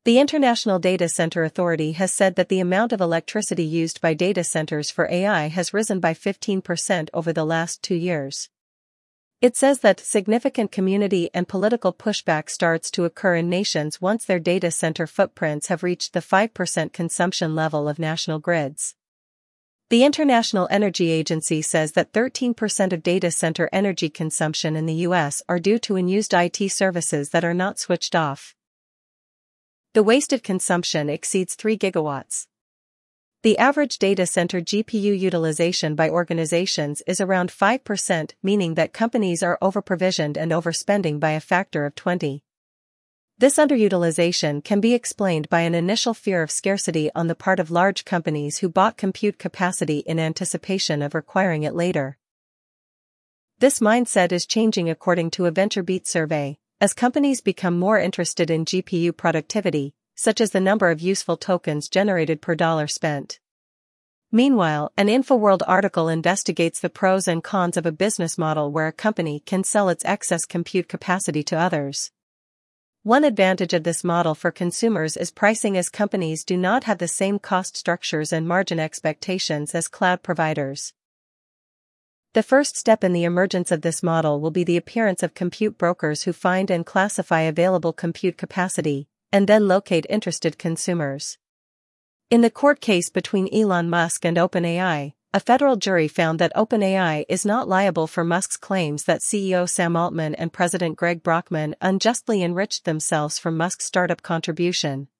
The International Data Center Authority has said that the amount of electricity used by data centers for AI has risen by 15% over the last 2 years. It says that significant community and political pushback starts to occur in nations once their data center footprints have reached the 5% consumption level of national grids. The International Energy Agency says that 13% of data center energy consumption in the U.S. are due to unused IT services that are not switched off. The wasted consumption exceeds 3 gigawatts. The average data center GPU utilization by organizations is around 5%, meaning that companies are overprovisioned and overspending by a factor of 20. This underutilization can be explained by an initial fear of scarcity on the part of large companies who bought compute capacity in anticipation of requiring it later. This mindset is changing according to a VentureBeat survey, as companies become more interested in GPU productivity, such as the number of useful tokens generated per dollar spent. Meanwhile, an InfoWorld article investigates the pros and cons of a business model where a company can sell its excess compute capacity to others. One advantage of this model for consumers is pricing, as companies do not have the same cost structures and margin expectations as cloud providers. The first step in the emergence of this model will be the appearance of compute brokers who find and classify available compute capacity, and then locate interested consumers. In the court case between Elon Musk and OpenAI, a federal jury found that OpenAI is not liable for Musk's claims that CEO Sam Altman and President Greg Brockman unjustly enriched themselves from Musk's startup contribution.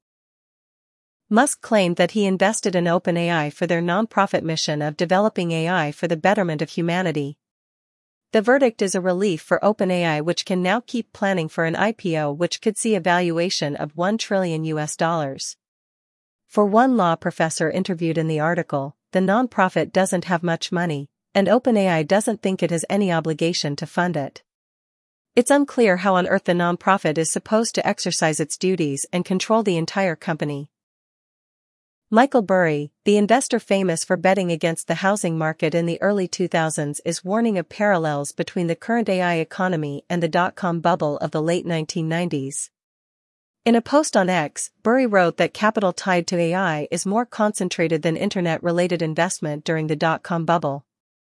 Musk claimed that he invested in OpenAI for their nonprofit mission of developing AI for the betterment of humanity. The verdict is a relief for OpenAI, which can now keep planning for an IPO which could see a valuation of $1 trillion. For one law professor interviewed in the article, the nonprofit doesn't have much money, and OpenAI doesn't think it has any obligation to fund it. It's unclear how on earth the nonprofit is supposed to exercise its duties and control the entire company. Michael Burry, the investor famous for betting against the housing market in the early 2000s, is warning of parallels between the current AI economy and the dot-com bubble of the late 1990s. In a post on X, Burry wrote that capital tied to AI is more concentrated than internet-related investment during the dot-com bubble.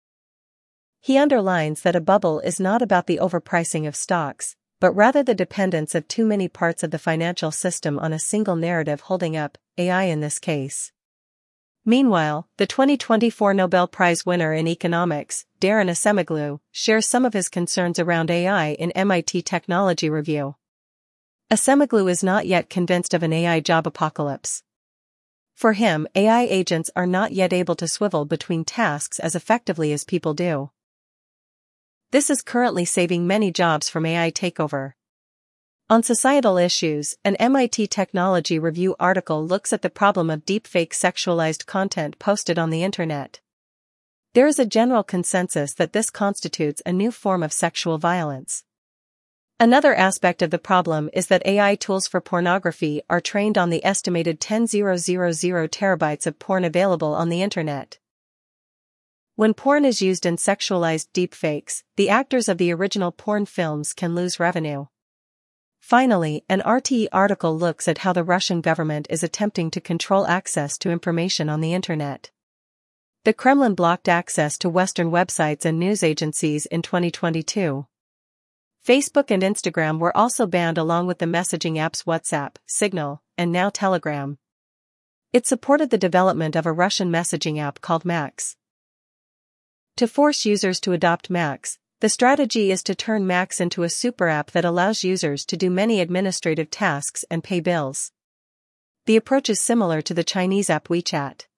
He underlines that a bubble is not about the overpricing of stocks, but rather the dependence of too many parts of the financial system on a single narrative holding up, AI in this case. Meanwhile, the 2024 Nobel Prize winner in economics, Daron Acemoglu, shares some of his concerns around AI in MIT Technology Review. Acemoglu is not yet convinced of an AI job apocalypse. For him, AI agents are not yet able to swivel between tasks as effectively as people do. This is currently saving many jobs from AI takeover. On societal issues, an MIT Technology Review article looks at the problem of deepfake sexualized content posted on the internet. There is a general consensus that this constitutes a new form of sexual violence. Another aspect of the problem is that AI tools for pornography are trained on the estimated 10,000 terabytes of porn available on the internet. When porn is used in sexualized deepfakes, the actors of the original porn films can lose revenue. Finally, an RTE article looks at how the Russian government is attempting to control access to information on the internet. The Kremlin blocked access to Western websites and news agencies in 2022. Facebook and Instagram were also banned, along with the messaging apps WhatsApp, Signal, and now Telegram. It supported the development of a Russian messaging app called Max. To force users to adopt Max, the strategy is to turn Max into a super app that allows users to do many administrative tasks and pay bills. The approach is similar to the Chinese app WeChat.